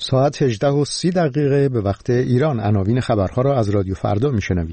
ساعت 18:30 به وقت ایران. عناوین خبرها را از رادیو فردا میشنوید.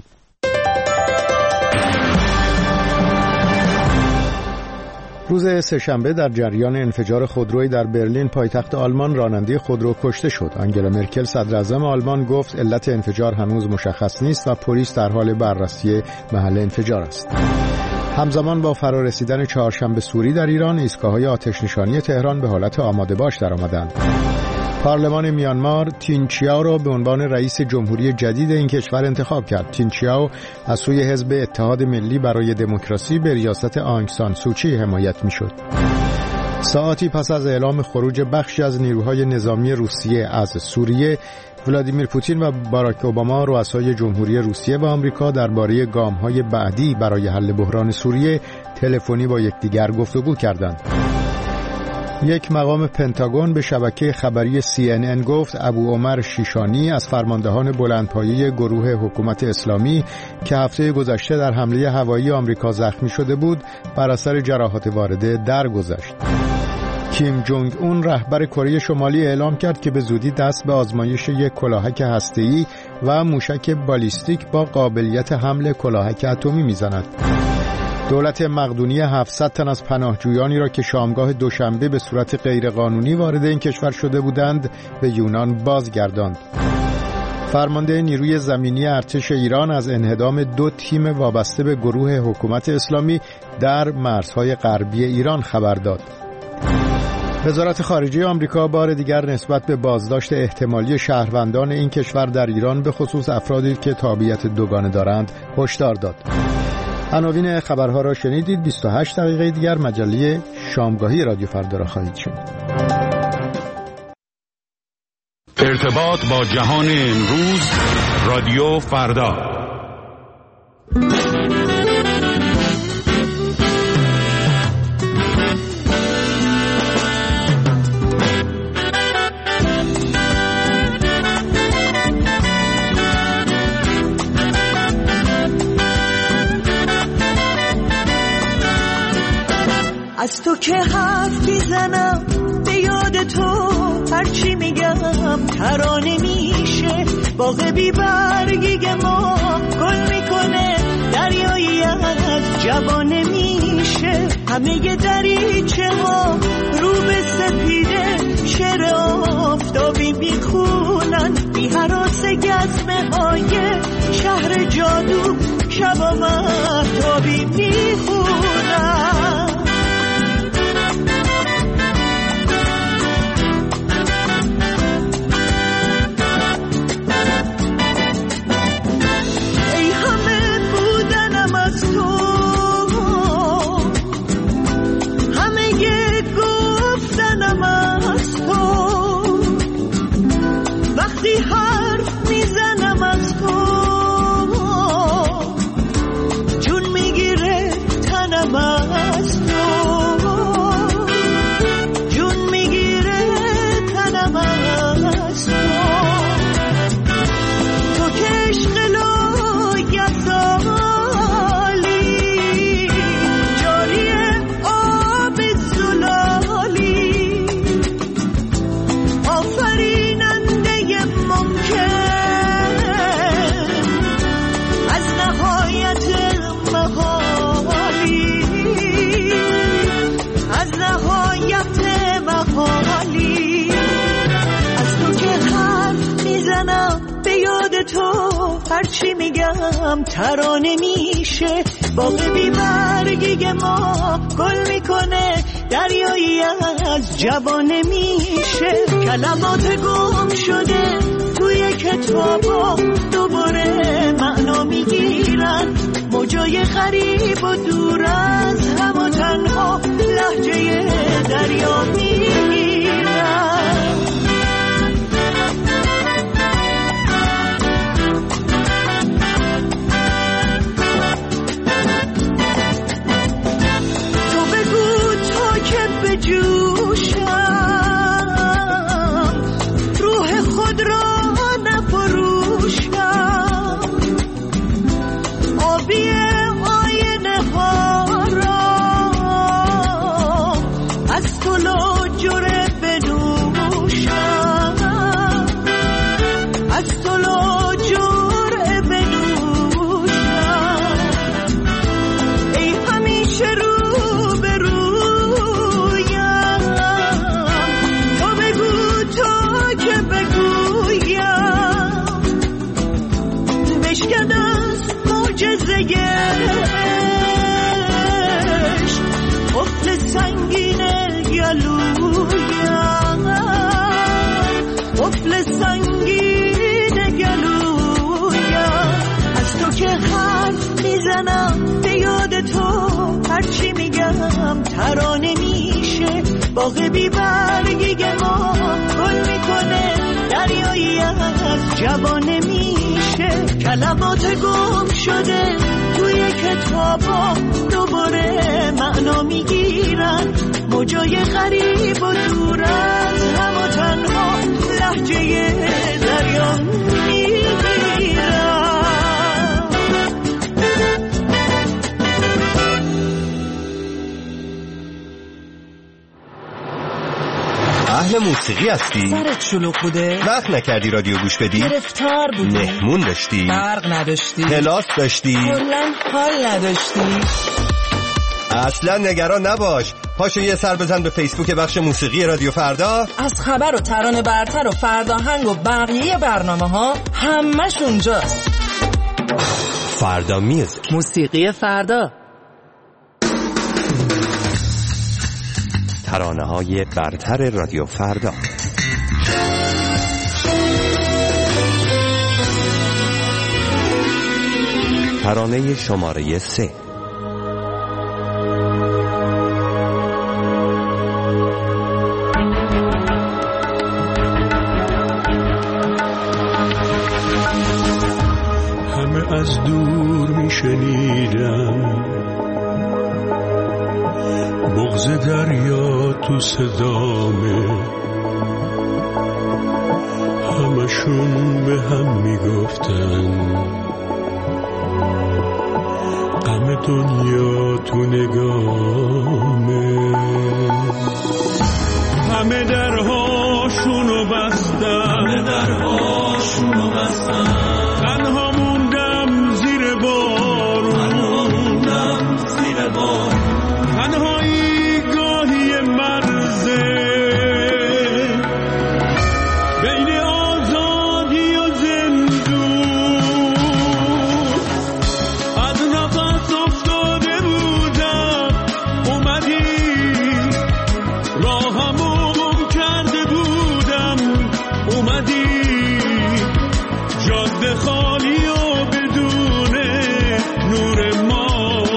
روز سه‌شنبه در جریان انفجار خودرویی در برلین پایتخت آلمان راننده خودرو کشته شد. آنگلا مرکل صدراعظم آلمان گفت علت انفجار هنوز مشخص نیست و پلیس در حال بررسی محل انفجار است. همزمان با فرارسیدن چهارشنبه سوری در ایران، ایستگاه‌های آتش‌نشانی تهران به حالت آماده باش درآمدند. پارلمان میانمار تین چیاو را به عنوان رئیس جمهوری جدید این کشور انتخاب کرد. تین چیاو از سوی حزب اتحاد ملی برای دموکراسی به ریاست آنگ سان سوچی حمایت می‌شد. ساعتی پس از اعلام خروج بخشی از نیروهای نظامی روسیه از سوریه، ولادیمیر پوتین و باراک اوباما رؤسای جمهوری روسیه و آمریکا درباره گام‌های بعدی برای حل بحران سوریه تلفنی با یکدیگر گفتگو کردند. یک مقام پنتاگون به شبکه خبری CNN گفت ابو عمر شیشانی از فرماندهان بلندپایه گروه حکومت اسلامی که هفته گذشته در حمله هوایی آمریکا زخمی شده بود، بر اثر جراحات وارده درگذشت. کیم جونگ اون رهبر کره شمالی اعلام کرد که به زودی دست به آزمایش یک کلاهک هسته‌ای و موشک بالیستیک با قابلیت حمل کلاهک اتمی میزند. دولت مقدونیه 700 تن از پناهجویانی را که شامگاه دوشنبه به صورت غیرقانونی وارد این کشور شده بودند به یونان بازگرداند. فرمانده نیروی زمینی ارتش ایران از انهدام 2 تیم وابسته به گروه حکومت اسلامی در مرزهای غربی ایران خبر داد. وزارت خارجه آمریکا بار دیگر نسبت به بازداشت احتمالی شهروندان این کشور در ایران به خصوص افرادی که تابعیت دوگانه دارند هشدار داد. عناوین خبرها را شنیدید. 28 دقیقه دیگر مجله شامگاهی رادیو فردا را خواهید شنید. ارتباط با جهان امروز، رادیو فردا. از تو که حرف میزنم به یاد تو، هرچی میگم ترانه میشه. باغ بی برگی ما گل میکنه، دریایی از جوانه میشه. همه دریچه ها رو به سپیده، شعر آفتابی میخونن. بی هراس گزمه های شهر جادو، شبا مهتابی میخونن. هرچی میگم ترانه میشه. باغ بی برگی ما گل میکنه، دریایی از جوانه میشه. کلمات گم شده توی کتابا دوباره معنا میگیرن. موجای غریب و دور از هم و تنها لهجه دریا میگیرن. جوشم روح خود را نفروشم، آبی آینه ها را از طلوع ترانه میشه، باغ بی برگی ما گل میکنه، دریایی از جوانه میشه، کلمات گم شده توی کتابا دوباره معنا میگیرن، موجای غریب و دور از هم و تنها لهجه دریا میگیرن. اهل موسیقی هستی؟ سرت شلوغ بوده؟ وقت نکردی رادیو گوش بدی؟ گرفتار بودی؟ مهمون داشتی؟ برق نداشتی؟ کلاس داشتی؟ کلاً حال نداشتی؟ اصلا نگران نباش، پاشو یه سر بزن به فیسبوک بخش موسیقی رادیو فردا. از خبر و ترانه برتر و فرداهنگ و بقیه برنامه ها همش اونجاست. فردا میوزیک، موسیقی فردا، ترانه های برتر رادیو فردا. ترانه شماره 3. همه از دور میشنیدم بغض دریا تو صدامه، همشون به هم میگفتن غم دنیا تو نگامه، همه درهاشونو بستن، تنها موندم زیر بارون، تنهایی گاهی مرزه بین آزادی و زندون، از نفس افتاده بودم اومدی، راهمو گم کرده بودم اومدی، جاده خالی و بدون نور ما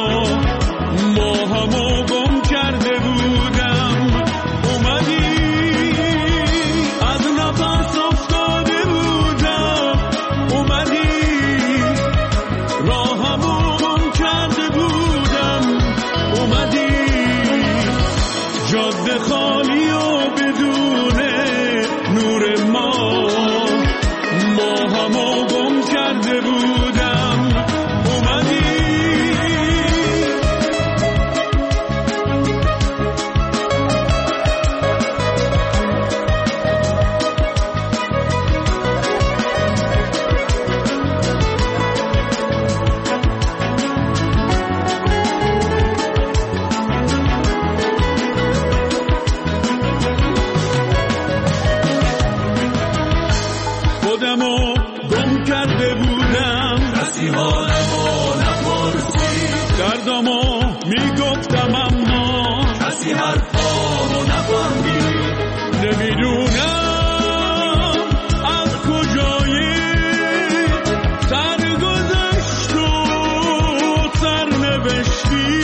همو گم کرده بودم اومدی، از نفس افتاده بودم اومدی، راهمو گم کرده بودم اومدی، جاده خالی و بدون نور ما همو گم کرده بودم اومدی. خودمو گم کرده بودم، کسی حالمو نپرسید، دردمو میگفتم اما کسی حرفامو نفهمید، نمیدونم از کجای سرگذشت و سرنوشتی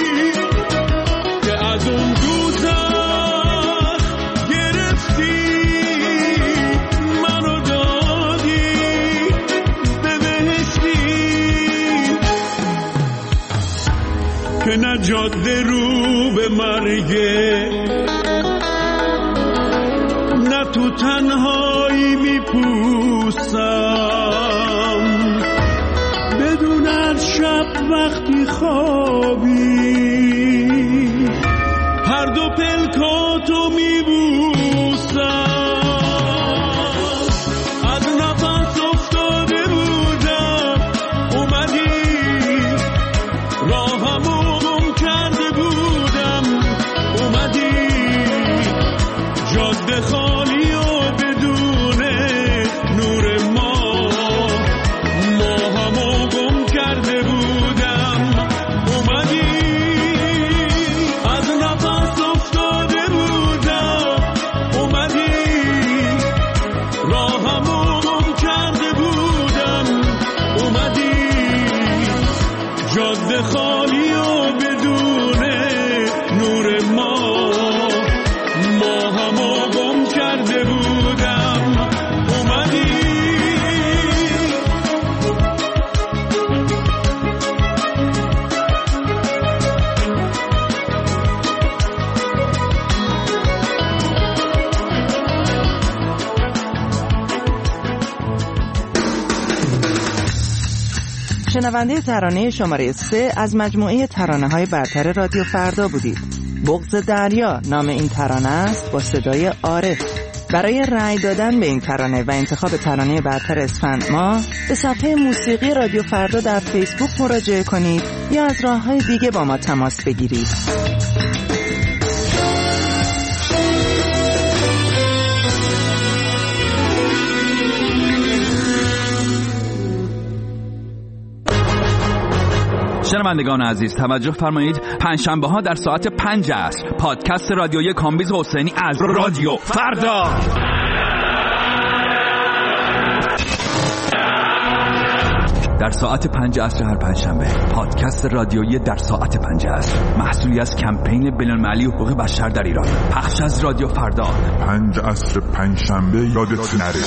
که از اون دوزخ گرفتی منو دادی به بهشتی، که نه جاده رو به مرگه نه تو تنهایی میپوسم، بدون از شب وقتی خوابی هر دو پلکاتو میبوسم، از نفس افتاده بودم اومدی، راهمو گم کرده بودم اومدی، جاده خالی و بدون نور ما همو گم کرده بودم اومدی، از نفس افتاده بودم شنونده ترانه شماره 3 از مجموعه ترانه‌های برتر رادیو فردا بودید. بغض دریا نام این ترانه است با صدای عارف. برای رأی دادن به این ترانه و انتخاب ترانه برتر اسفند ماه به صفحه موسیقی رادیو فردا در فیسبوک مراجعه کنید یا از راه‌های دیگه با ما تماس بگیرید. شنوندگان عزیز توجه فرمایید، پنجشنبه ها در ساعت 5 عصر پادکست رادیویی کامبیز حسینی از رادیو فردا در ساعت 5 عصر هر پنجشنبه پادکست رادیویی در ساعت 5 عصر محصولی از کمپین بین‌المللی حقوق بشر در ایران، پخش از رادیو فردا. 5 عصر پنجشنبه یادت نره.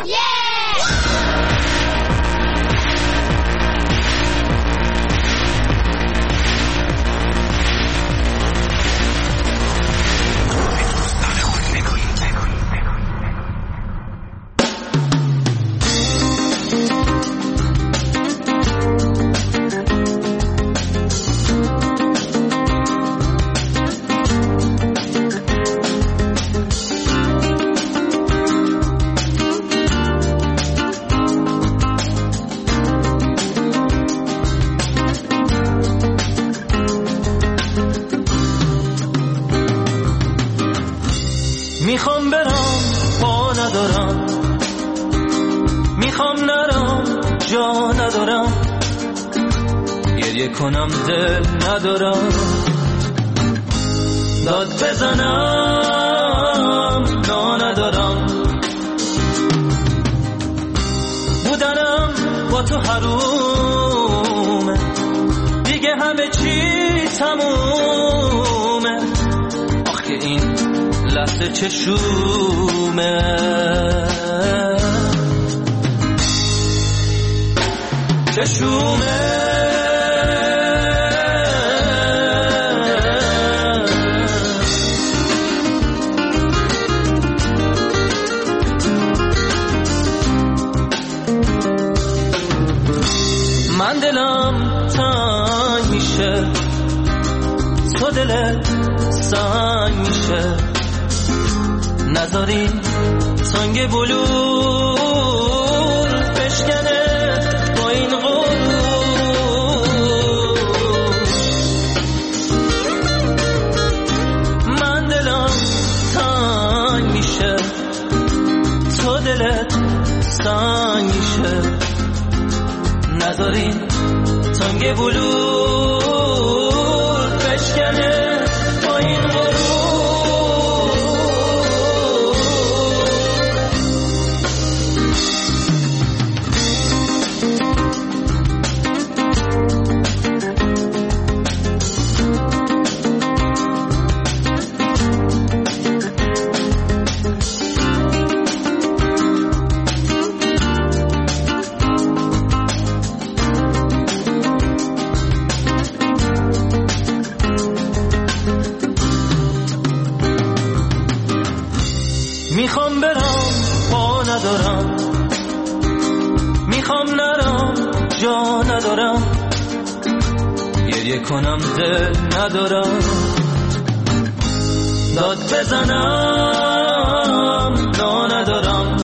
میخوام برم پا ندارم، میخوام نرم جا ندارم، گریه کنم دل ندارم، داد بزنم نا ندارم، بودنم با تو حرومه، دیگه همه چی تمومه، آخ که این لحظه چشومه چشومه من دلم تنگ میشه، تو دلت سنگ میشه، نذاری سنگ بلور بشکنه با این غرور، من دلم تنگ میشه، تو دلت سنگ میشه، نذاری سنگ بلور بشکنه با این غرور. میخوام برم پا ندارم، میخوام نرم جا ندارم، گریه کنم دل ندارم، داد بزنم نا ندارم،